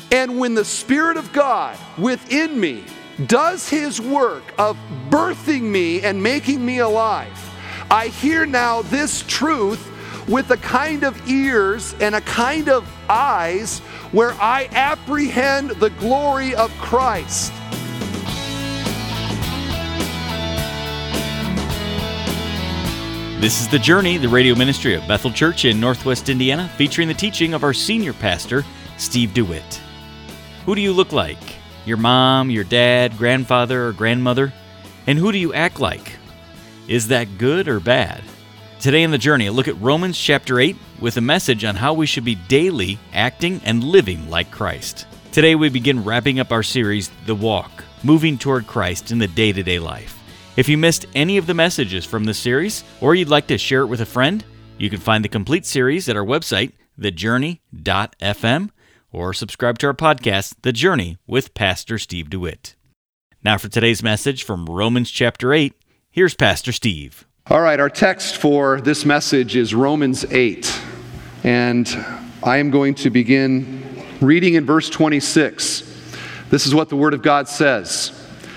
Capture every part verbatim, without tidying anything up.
And when the Spirit of God within me does His work of birthing me and making me alive, I hear now this truth with a kind of ears and a kind of eyes where I apprehend the glory of Christ. This is The Journey, the radio ministry of Bethel Church in Northwest Indiana, featuring the teaching of our senior pastor, Steve DeWitt. Who do you look like? Your mom, your dad, grandfather, or grandmother? And who do you act like? Is that good or bad? Today in The Journey, a look at Romans chapter eight with a message on how we should be daily acting and living like Christ. Today we begin wrapping up our series, The Walk, moving toward Christ in the day-to-day life. If you missed any of the messages from this series, or you'd like to share it with a friend, you can find the complete series at our website, the journey dot f m, or subscribe to our podcast, The Journey with Pastor Steve DeWitt. Now for today's message from Romans chapter eight, here's Pastor Steve. All right, our text for this message is Romans eight, and I am going to begin reading in verse twenty-six. This is what the Word of God says.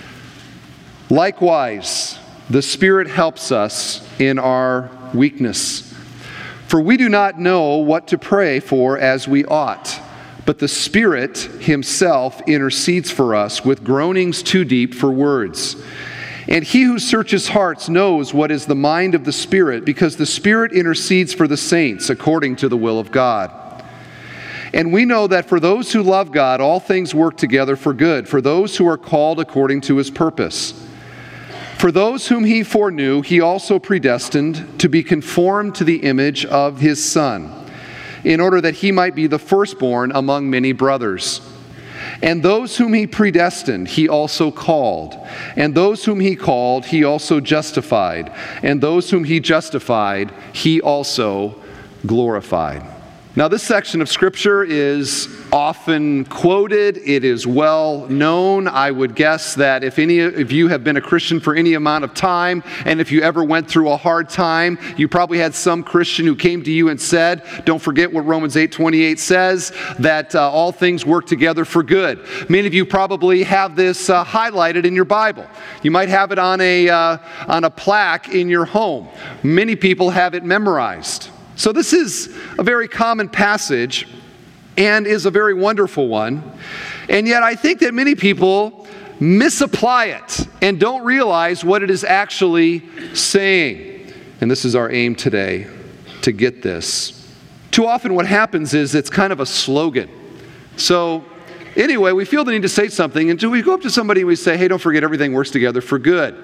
Likewise, the Spirit helps us in our weakness. For we do not know what to pray for as we ought, but the Spirit Himself intercedes for us with groanings too deep for words. And He who searches hearts knows what is the mind of the Spirit, because the Spirit intercedes for the saints according to the will of God. And we know that for those who love God, all things work together for good, for those who are called according to His purpose. For those whom He foreknew, He also predestined to be conformed to the image of His Son, in order that He might be the firstborn among many brothers. And those whom He predestined, He also called. And those whom He called, He also justified. And those whom He justified, He also glorified. Now, this section of Scripture is often quoted. It is well known. I would guess that if any of you have been a Christian for any amount of time, and if you ever went through a hard time, you probably had some Christian who came to you and said, don't forget what Romans eight twenty-eight says, that uh, all things work together for good. Many of you probably have this uh, highlighted in your Bible. You might have it on a, uh, on a plaque in your home. Many people have it memorized. So this is a very common passage and is a very wonderful one. And yet I think that many people misapply it and don't realize what it is actually saying. And this is our aim today, to get this. Too often what happens is it's kind of a slogan. So anyway, we feel the need to say something, and so we go up to somebody and we say, hey, don't forget, everything works together for good.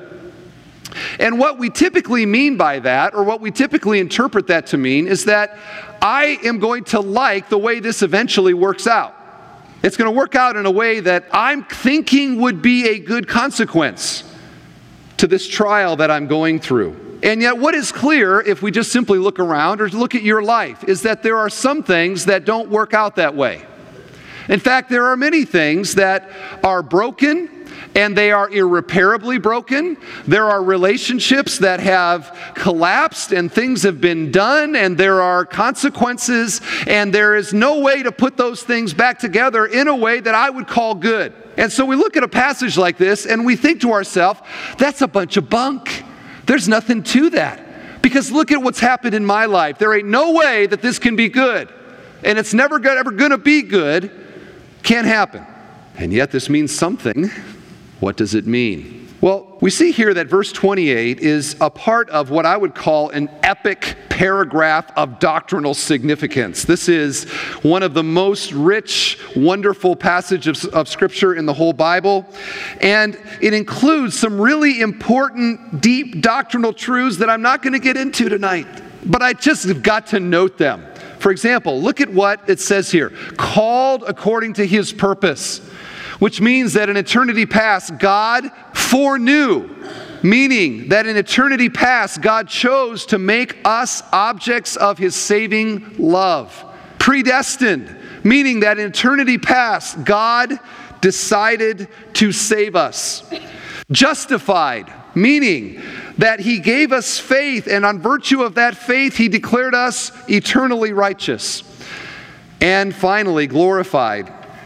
And what we typically mean by that, or what we typically interpret that to mean, is that I am going to like the way this eventually works out. It's going to work out in a way that I'm thinking would be a good consequence to this trial that I'm going through. And yet what is clear, if we just simply look around or look at your life, is that there are some things that don't work out that way. In fact, there are many things that are broken, and they are irreparably broken. There are relationships that have collapsed and things have been done, and there are consequences, and there is no way to put those things back together in a way that I would call good. And so we look at a passage like this and we think to ourselves, that's a bunch of bunk. There's nothing to that. Because look at what's happened in my life. There ain't no way that this can be good. And it's never ever going to be good. Can't happen. And yet this means something. What does it mean? Well, we see here that verse twenty-eight is a part of what I would call an epic paragraph of doctrinal significance. This is one of the most rich, wonderful passages of Scripture in the whole Bible. And it includes some really important, deep doctrinal truths that I'm not going to get into tonight. But I just have got to note them. For example, look at what it says here. Called according to His purpose. Which means that in eternity past, God foreknew, meaning that in eternity past, God chose to make us objects of His saving love. Predestined, meaning that in eternity past, God decided to save us. Justified, meaning that He gave us faith, and on virtue of that faith, He declared us eternally righteous. And finally, glorified,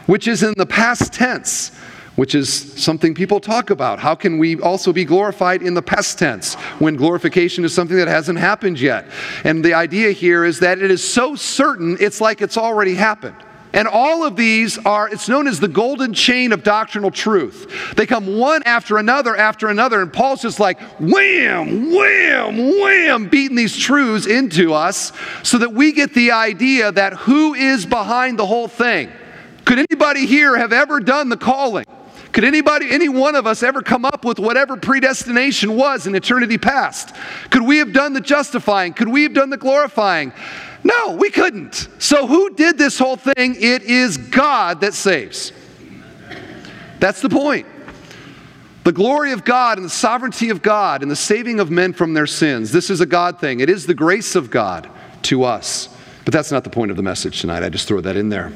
which is in the past tense, which is something people talk about. How can we also be glorified in the past tense when glorification is something that hasn't happened yet? And the idea here is that it is so certain, it's like it's already happened. And all of these are, it's known as the golden chain of doctrinal truth. They come one after another after another, and Paul's just like wham, wham, wham, beating these truths into us so that we get the idea that who is behind the whole thing. Could anybody here have ever done the calling? Could anybody, any one of us ever come up with whatever predestination was in eternity past? Could we have done the justifying? Could we have done the glorifying? No, we couldn't. So who did this whole thing? It is God that saves. That's the point. The glory of God and the sovereignty of God and the saving of men from their sins. This is a God thing. It is the grace of God to us. But that's not the point of the message tonight. I just throw that in there.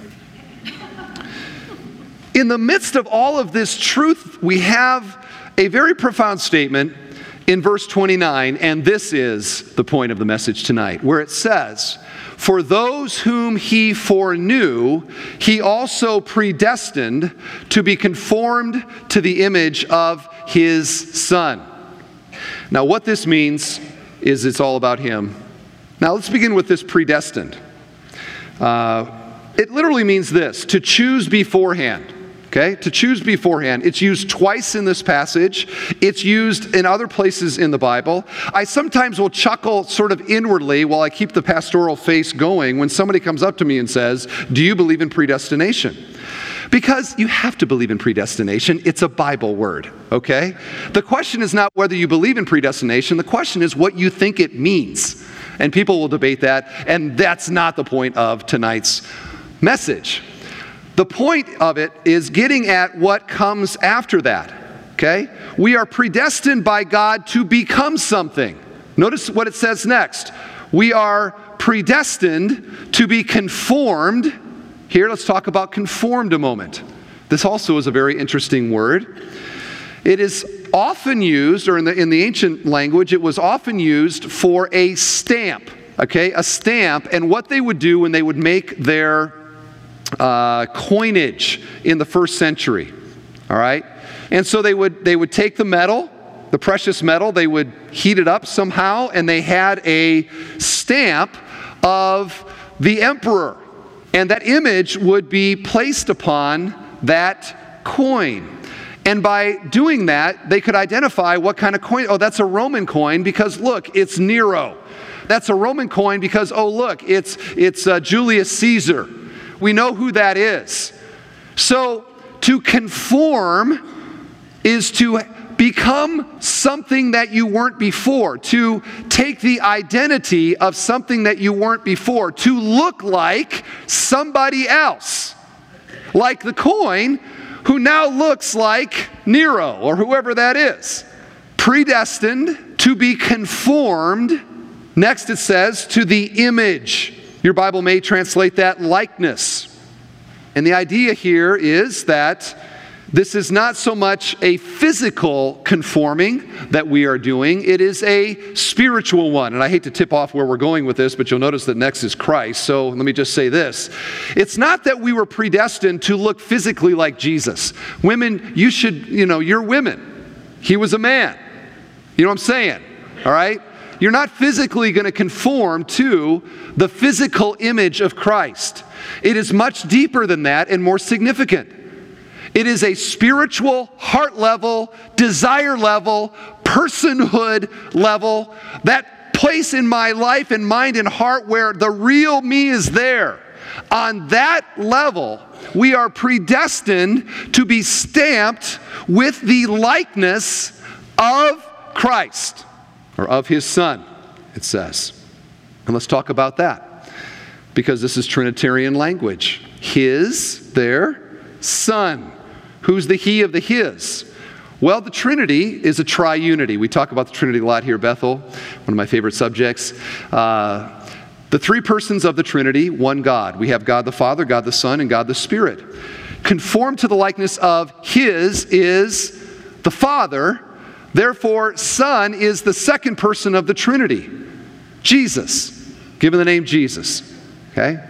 In the midst of all of this truth, we have a very profound statement in verse twenty-nine, and this is the point of the message tonight, where it says, "For those whom he foreknew, he also predestined to be conformed to the image of his Son." Now, what this means is it's all about him. Now, let's begin with this predestined. Uh, it literally means this, to choose beforehand. Okay, to choose beforehand. It's used twice in this passage. It's used in other places in the Bible. I sometimes will chuckle sort of inwardly while I keep the pastoral face going when somebody comes up to me and says, "Do you believe in predestination?" Because you have to believe in predestination. It's a Bible word, okay? The question is not whether you believe in predestination. The question is what you think it means. And people will debate that, and that's not the point of tonight's message. The point of it is getting at what comes after that, okay? We are predestined by God to become something. Notice what it says next. We are predestined to be conformed. Here, let's talk about conformed a moment. This also is a very interesting word. It is often used, or in the, in the ancient language, it was often used for a stamp, okay? A stamp, and what they would do when they would make their Uh, coinage in the first century, all right? And so they would they would take the metal, the precious metal, they would heat it up somehow, and they had a stamp of the emperor, and that image would be placed upon that coin. And by doing that, they could identify what kind of coin. Oh, that's a Roman coin because look, it's Nero. That's a Roman coin because, oh look, it's it's uh, Julius Caesar. We know who that is. So to conform is to become something that you weren't before, to take the identity of something that you weren't before, to look like somebody else, like the coin who now looks like Nero or whoever that is. Predestined to be conformed. Next it says to the image. Your Bible may translate that likeness. And the idea here is that this is not so much a physical conforming that we are doing, it is a spiritual one. And I hate to tip off where we're going with this, but you'll notice that next is Christ. So let me just say this. It's not that we were predestined to look physically like Jesus. Women, you should, you know, you're women. He was a man. You know what I'm saying? All right? You're not physically going to conform to the physical image of Christ. It is much deeper than that and more significant. It is a spiritual, heart level, desire level, personhood level, that place in my life and mind and heart where the real me is there. On that level, we are predestined to be stamped with the likeness of Christ. Or of his Son, it says. And let's talk about that. Because this is Trinitarian language. His, their, Son. Who's the he of the his? Well, the Trinity is a triunity. We talk about the Trinity a lot here, Bethel. One of my favorite subjects. Uh, the three persons of the Trinity, one God. We have God the Father, God the Son, and God the Spirit. Conformed to the likeness of his is the Father. Therefore, Son is the second person of the Trinity. Jesus, given the name Jesus. Okay?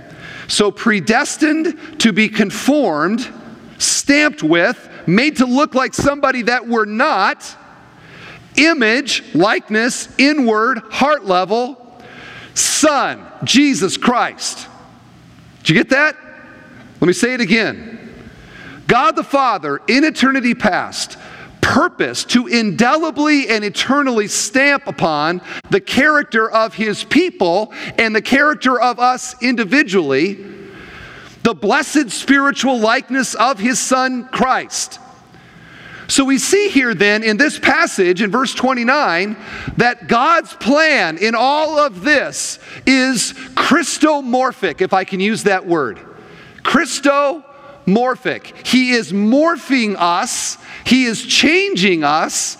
So predestined to be conformed, stamped with, made to look like somebody that we're not, image, likeness, inward, heart level, Son, Jesus Christ. Did you get that? Let me say it again. God the Father, in eternity past, purposed to indelibly and eternally stamp upon the character of His people and the character of us individually, the blessed spiritual likeness of His Son, Christ. So we see here then in this passage in verse twenty-nine that God's plan in all of this is Christomorphic, if I can use that word. Christomorphic. He is morphing us, He is changing us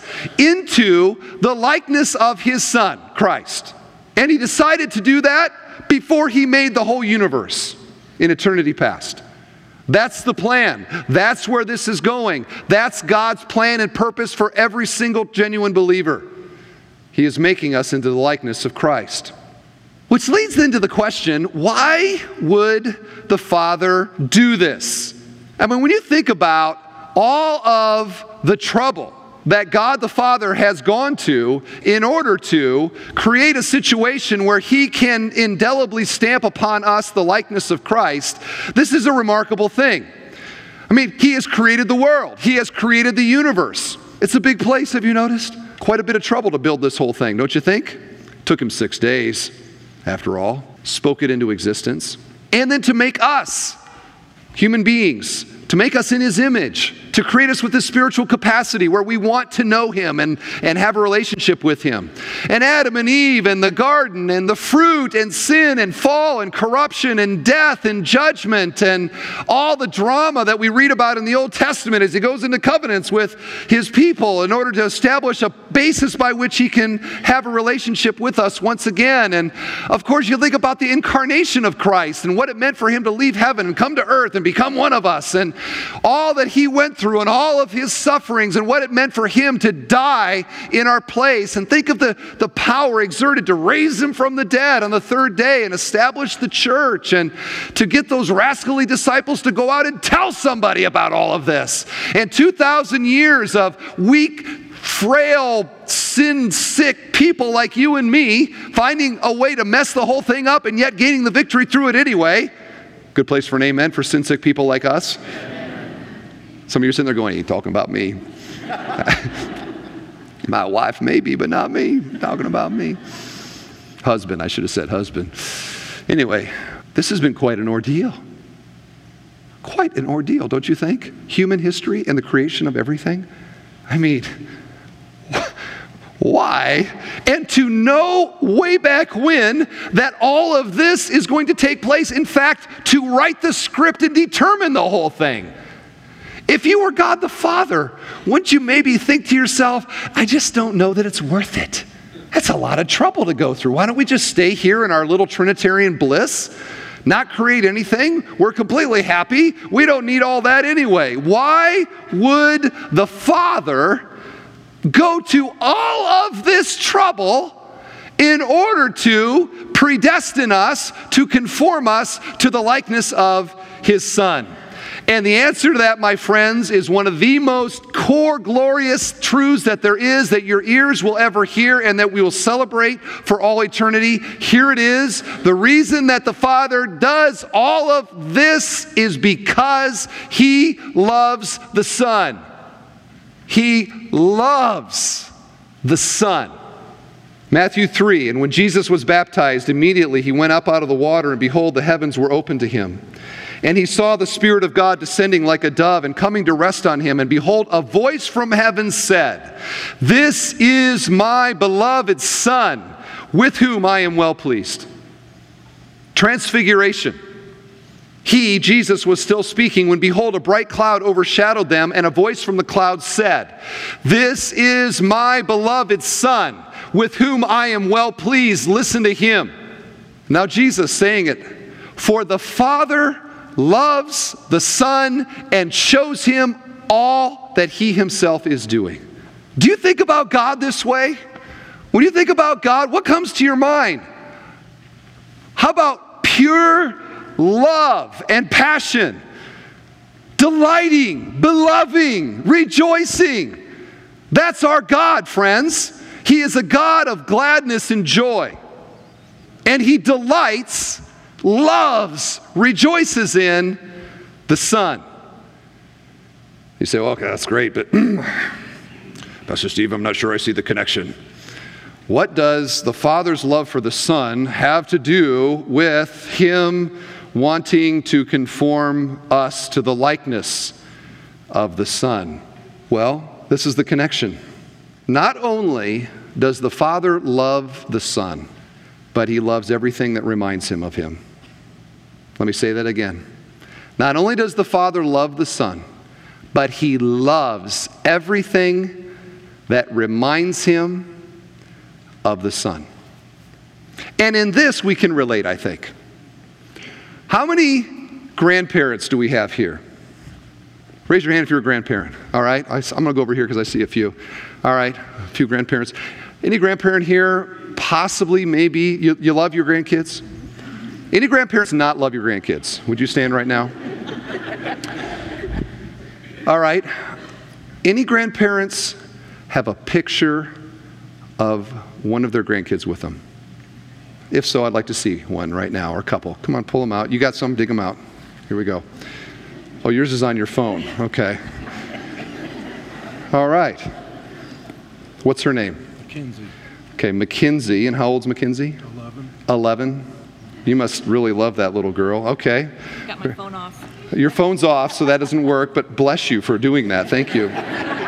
into the likeness of His Son, Christ. And He decided to do that before He made the whole universe in eternity past. That's the plan. That's where this is going. That's God's plan and purpose for every single genuine believer. He is making us into the likeness of Christ. Which leads then to the question, why would the Father do this? I mean, when you think about all of the trouble that God the Father has gone to in order to create a situation where He can indelibly stamp upon us the likeness of Christ, this is a remarkable thing. I mean, He has created the world. He has created the universe. It's a big place, have you noticed? Quite a bit of trouble to build this whole thing, don't you think? Took Him six days, after all. Spoke it into existence. And then to make us, human beings, to make us in His image, to create us with this spiritual capacity where we want to know Him and, and have a relationship with Him. And Adam and Eve and the garden and the fruit and sin and fall and corruption and death and judgment and all the drama that we read about in the Old Testament as He goes into covenants with His people in order to establish a basis by which He can have a relationship with us once again. And of course you think about the incarnation of Christ and what it meant for Him to leave heaven and come to earth and become one of us, and all that He went through and all of His sufferings and what it meant for Him to die in our place. And think of the, the power exerted to raise Him from the dead on the third day and establish the church, and to get those rascally disciples to go out and tell somebody about all of this. And two thousand years of weak, frail, sin-sick people like you and me finding a way to mess the whole thing up and yet gaining the victory through it anyway. Good place for an amen for sin-sick people like us. Some of you are sitting there going, "He ain't talking about me." My wife maybe, but not me. Talking about me. Husband, I should have said husband. Anyway, this has been quite an ordeal. Quite an ordeal, don't you think? Human history and the creation of everything. I mean, why? And to know way back when that all of this is going to take place. In fact, to write the script and determine the whole thing. If you were God the Father, wouldn't you maybe think to yourself, I just don't know that it's worth it. That's a lot of trouble to go through. Why don't we just stay here in our little Trinitarian bliss, not create anything? We're completely happy. We don't need all that anyway. Why would the Father go to all of this trouble in order to predestine us, to conform us to the likeness of His Son? And the answer to that, my friends, is one of the most core, glorious truths that there is, that your ears will ever hear and that we will celebrate for all eternity. Here it is. The reason that the Father does all of this is because He loves the Son. He loves the Son. Matthew three, and when Jesus was baptized, immediately He went up out of the water, and behold, the heavens were opened to Him. And He saw the Spirit of God descending like a dove and coming to rest on Him. And behold, a voice from heaven said, "This is my beloved Son, with whom I am well pleased." Transfiguration. He, Jesus, was still speaking when behold, a bright cloud overshadowed them, and a voice from the cloud said, "This is my beloved Son, with whom I am well pleased. Listen to Him." Now Jesus saying it, "For the Father loves the Son and shows Him all that He Himself is doing." Do you think about God this way? When you think about God, what comes to your mind? How about pure love and passion, delighting, beloving, rejoicing. That's our God, friends. He is a God of gladness and joy. And He delights, loves, rejoices in the Son. You say, well, okay, that's great, but Pastor Steve, I'm not sure I see the connection. What does the Father's love for the Son have to do with Him wanting to conform us to the likeness of the Son? Well, this is the connection. Not only does the Father love the Son, but He loves everything that reminds Him of Him. Let me say that again. Not only does the Father love the Son, but He loves everything that reminds Him of the Son. And in this we can relate, I think. How many grandparents do we have here? Raise your hand if you're a grandparent. All right, I, I'm going to go over here because I see a few. All right, a few grandparents. Any grandparent here, possibly, maybe, you, you love your grandkids? Any grandparents not love your grandkids? Would you stand right now? All right. Any grandparents have a picture of one of their grandkids with them? If so, I'd like to see one right now, or a couple. Come on, pull them out. You got some? Dig them out. Here we go. Oh, yours is on your phone. Okay. All right. What's her name? Mackenzie. Okay, Mackenzie. And how old's Mackenzie? eleven. eleven. You must really love that little girl. Okay. Got my phone off. Your phone's off, so that doesn't work, but bless you for doing that. Thank you.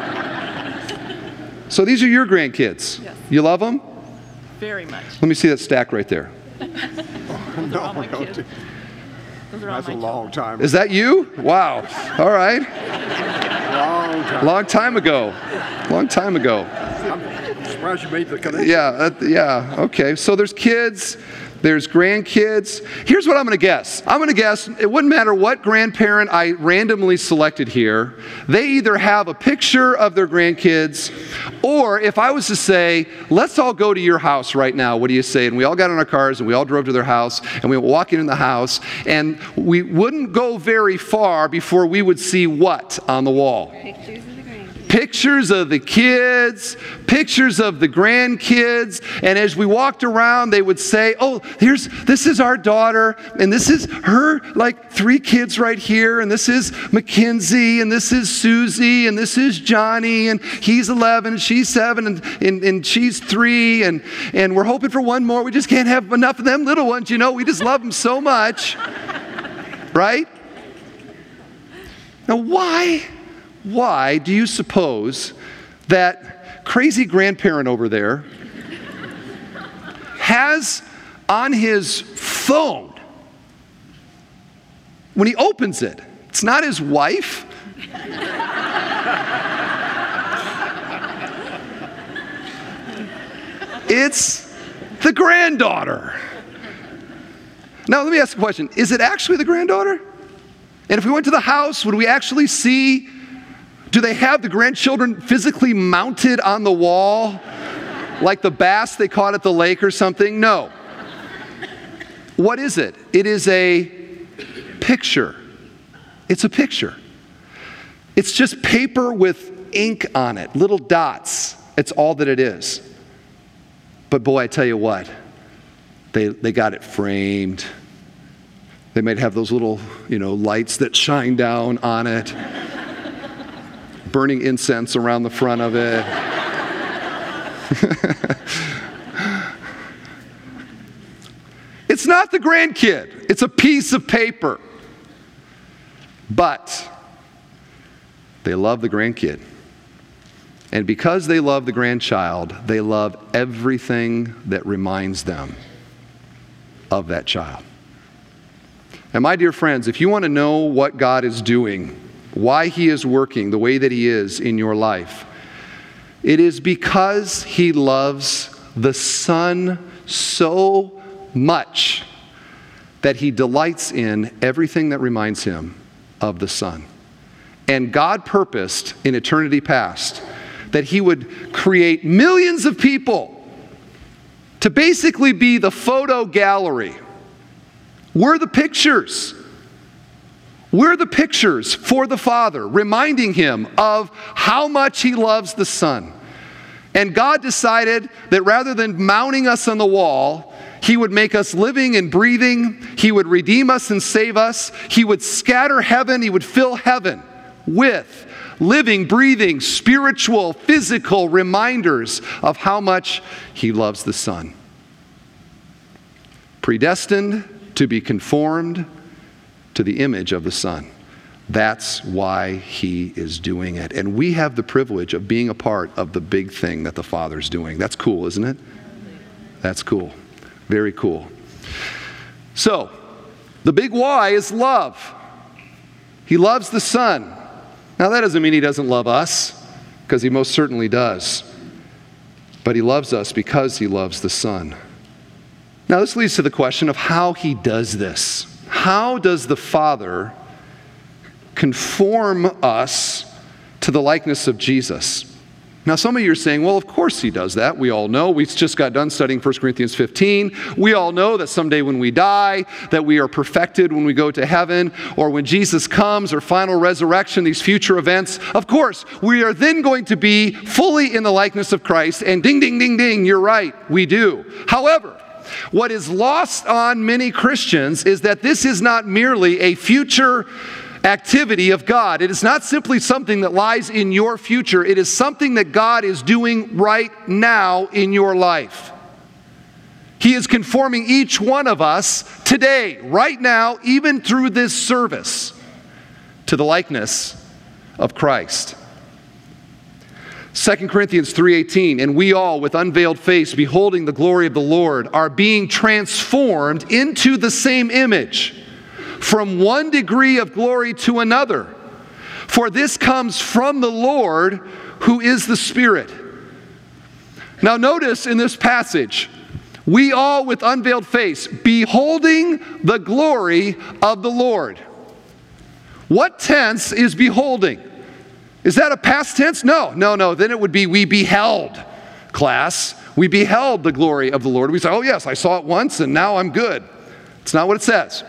So these are your grandkids. Yes. You love them? Very much. Let me see that stack right there. Those are all my kids. Those are all That's my a long time. Is that you? Wow. All right. Long time. Long time ago. Long time ago. I'm surprised you made the connection. Yeah, uh, yeah, okay. So there's kids, there's grandkids. Here's what I'm going to guess. I'm going to guess it wouldn't matter what grandparent I randomly selected here. They either have a picture of their grandkids, or if I was to say, let's all go to your house right now, what do you say? And we all got in our cars and we all drove to their house and we were walking in the house, and we wouldn't go very far before we would see what on the wall? Pictures of the grandkids. Pictures of the kids, pictures of the grandkids, and as we walked around, they would say, oh, here's, this is our daughter, and this is her, like, three kids right here, and this is Mackenzie, and this is Susie, and this is Johnny, and he's eleven, and she's seven, and, and, and she's three, and, and we're hoping for one more. We just can't have enough of them little ones, you know, we just love them so much, right? Now, why... Why do you suppose that crazy grandparent over there has on his phone, when he opens it, it's not his wife? It's the granddaughter. Now, let me ask a question. Is it actually the granddaughter? And if we went to the house, would we actually see... Do they have the grandchildren physically mounted on the wall like the bass they caught at the lake or something? No. What is it? It is a picture. It's a picture. It's just paper with ink on it, little dots. It's all that it is. But boy, I tell you what, they, they got it framed. They might have those little, you know, lights that shine down on it. Burning incense around the front of it. It's not the grandkid. It's a piece of paper. But they love the grandkid. And because they love the grandchild, they love everything that reminds them of that child. And my dear friends, if you want to know what God is doing, why He is working the way that He is in your life, it is because He loves the Son so much that He delights in everything that reminds Him of the Son. And God purposed in eternity past that He would create millions of people to basically be the photo gallery We're the pictures. We're the pictures for the Father, reminding him of how much he loves the Son. And God decided that rather than mounting us on the wall, he would make us living and breathing. He would redeem us and save us. He would scatter heaven. He would fill heaven with living, breathing, spiritual, physical reminders of how much he loves the Son. Predestined to be conformed to the image of the Son. That's why he is doing it. And we have the privilege of being a part of the big thing that the Father's doing. That's cool, isn't it? That's cool. Very cool. So, the big why is love. He loves the Son. Now, that doesn't mean he doesn't love us, because he most certainly does. But he loves us because he loves the Son. Now, this leads to the question of how he does this. How does the Father conform us to the likeness of Jesus? Now, some of you are saying, well, of course he does that. We all know. We just got done studying First Corinthians fifteen. We all know that someday when we die, that we are perfected when we go to heaven, or when Jesus comes, or final resurrection, these future events. Of course, we are then going to be fully in the likeness of Christ, and ding, ding, ding, ding, you're right, we do. However, what is lost on many Christians is that this is not merely a future activity of God. It is not simply something that lies in your future. It is something that God is doing right now in your life. He is conforming each one of us today, right now, even through this service, to the likeness of Christ. Second Corinthians three eighteen, and we all, with unveiled face, beholding the glory of the Lord, are being transformed into the same image, from one degree of glory to another. For this comes from the Lord, who is the Spirit. Now notice in this passage, we all with unveiled face, beholding the glory of the Lord. What tense is beholding? Is that a past tense? No, no, no. Then it would be we beheld, class. We beheld the glory of the Lord. We say, oh yes, I saw it once and now I'm good. It's not what it says.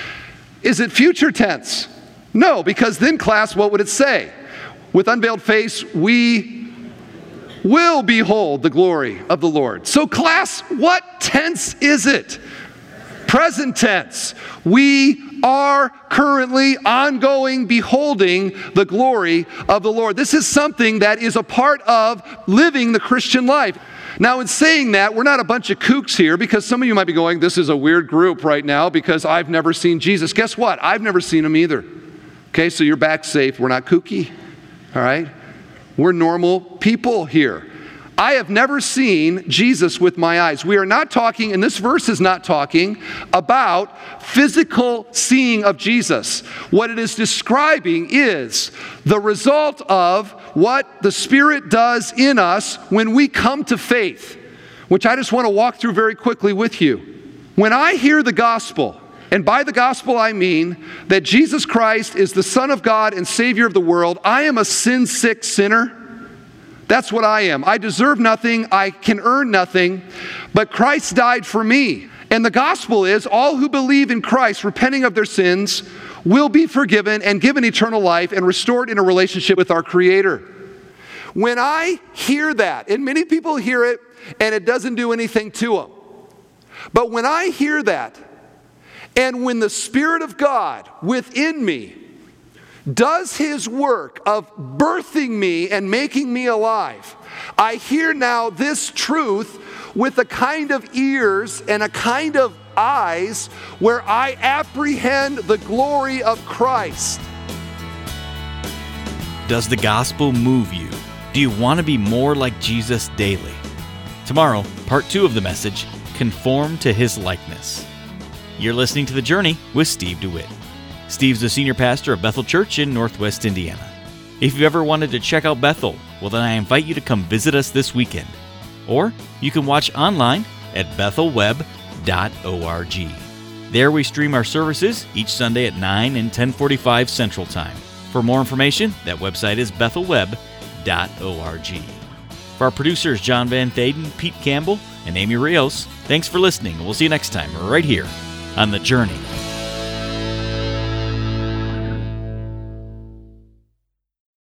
Is it future tense? No, because then, class, what would it say? With unveiled face, we will behold the glory of the Lord. So, class, what tense is it? Present tense. We are currently ongoing beholding the glory of the Lord. This is something that is a part of living the Christian life. Now, in saying that, we're not a bunch of kooks here, because some of you might be going, this is a weird group right now because I've never seen Jesus. Guess what? I've never seen him either. Okay, so you're back safe. We're not kooky. All right? We're normal people here. I have never seen Jesus with my eyes. We are not talking, and this verse is not talking about physical seeing of Jesus. What it is describing is the result of what the Spirit does in us when we come to faith, which I just want to walk through very quickly with you. When I hear the gospel, and by the gospel I mean that Jesus Christ is the Son of God and Savior of the world, I am a sin-sick sinner. That's what I am. I deserve nothing. I can earn nothing. But Christ died for me. And the gospel is all who believe in Christ, repenting of their sins, will be forgiven and given eternal life and restored in a relationship with our Creator. When I hear that, and many people hear it and it doesn't do anything to them. But when I hear that, and when the Spirit of God within me does his work of birthing me and making me alive, I hear now this truth with a kind of ears and a kind of eyes where I apprehend the glory of Christ. Does the gospel move you? Do you want to be more like Jesus daily? Tomorrow, part two of the message, Conform to His Likeness. You're listening to The Journey with Steve DeWitt. Steve's the senior pastor of Bethel Church in Northwest Indiana. If you've ever wanted to check out Bethel, well then I invite you to come visit us this weekend. Or you can watch online at bethel web dot org. There we stream our services each Sunday at nine and ten forty-five Central Time. For more information, that website is bethel web dot org. For our producers John Van Thaden, Pete Campbell, and Amy Rios, thanks for listening. We'll see you next time right here on the journey